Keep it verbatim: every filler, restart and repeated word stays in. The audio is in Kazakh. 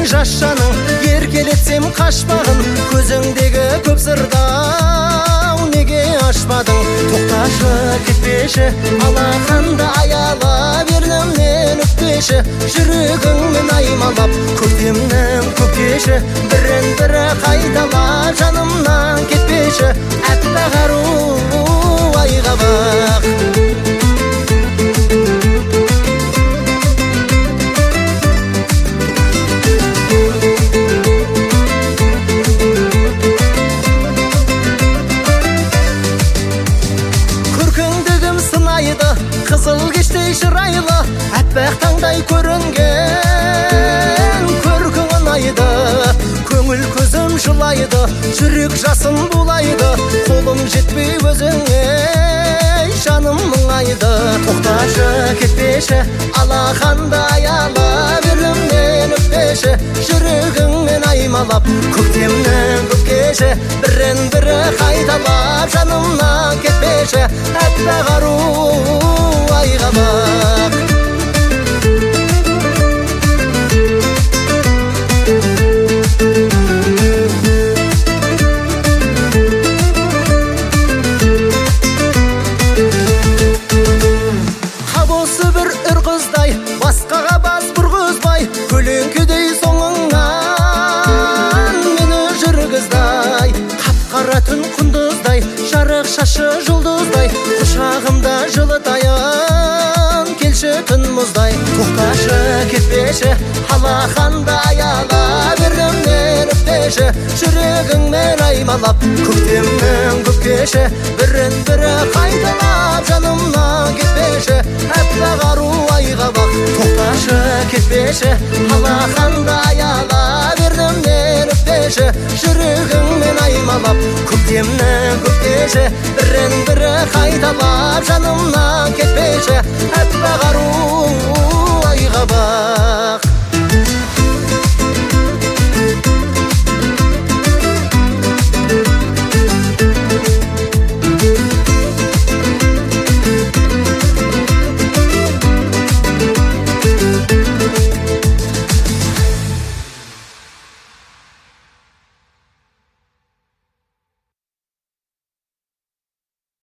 жас жаның, еркелетсем қашпағын, көзіңдегі көп сырдау неге ашпадың? Тоқташы, кетпеші, алақанда аяла бердім мен өкпеші, жүрегіңмен аймалап көктемнің көкеші, бірін бірі қайталап жанымнан кетпеші, әппақ ару айға бақ. Қызыл кештей шырайлы, әппақ таңдай көрінген көркің ұнайды, көңіл көзім жылайды, жүрек жасым булайды, қолым жетпей өзіңе жаным мұңайды. Тоқташы, кетпеші, алақанда аяла бердім мен өкпеші, жүрегіңмен аймалап көктемнің көкеші, бірін бірі қайталап жанымнан кетпеші, әппақ ару айға бақ. Қабосы бір үр қыздай, басқаға бас бұрғызбай, көлеңкедей соңыңнан мені жүргіздай, қап-қара түн құндыздай, жарық шашы жұлдыздай, құшағымда жылытайын келші түн мұздай. Тоқташы, кетпеші, алақанда аяла бердім мен өкпеші, жүрегіңмен аймалап көктемнің көкеші, бірін бірі қайталап жанымнан кетпеші, әппақ ару айға бақ. Тоқташы, кетпеші, алақанда аяла бердім мен өкпеші, жүрегіңмен аймалап көктемнің көкеші, бірін бірі қайталап жанымнан кетпеші, әппақ ару